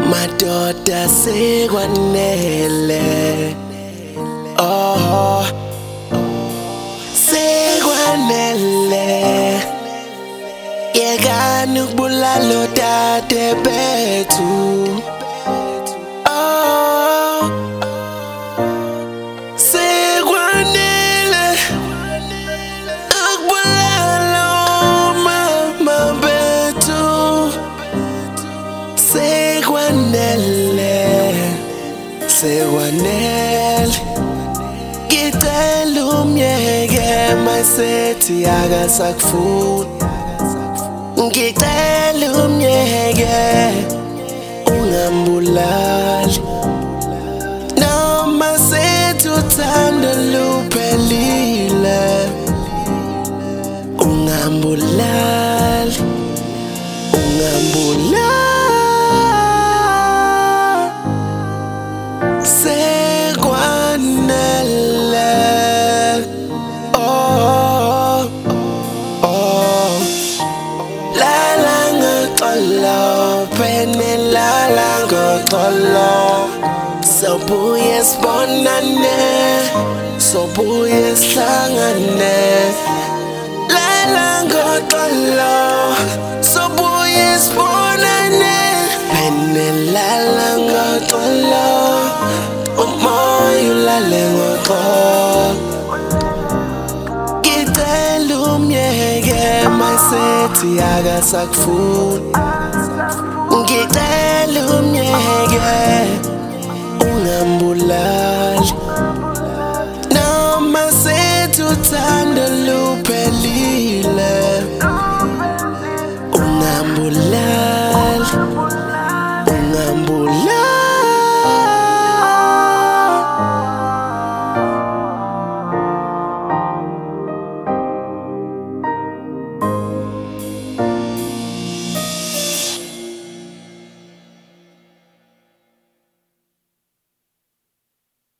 Madoda sekwanele, oh sekwanele, yekani ukubulala odade bethu, oh sekwanele ukubulala omama bethu, sekwanele, sekwanele. Ngicela umyeke mayisethi akasakufuni, ngicela umyeke ungambulali, noma sethi uthando luphelile, ungambulali, ungambulali. Sekwanele, oh oh, lala ngoxolo, phene lala ngoxolo, sobuye sibonane, sobuye sihlangane, lala ngoxolo, sobuye sibonane, phene lala ngoxolo, umoya ulale ngoxolo. Ngicela umyeke mayisethi akasakufuni, ngicela umyeke ungambulali, noma sethi uthando luphelile, ungambulali, ungambulali.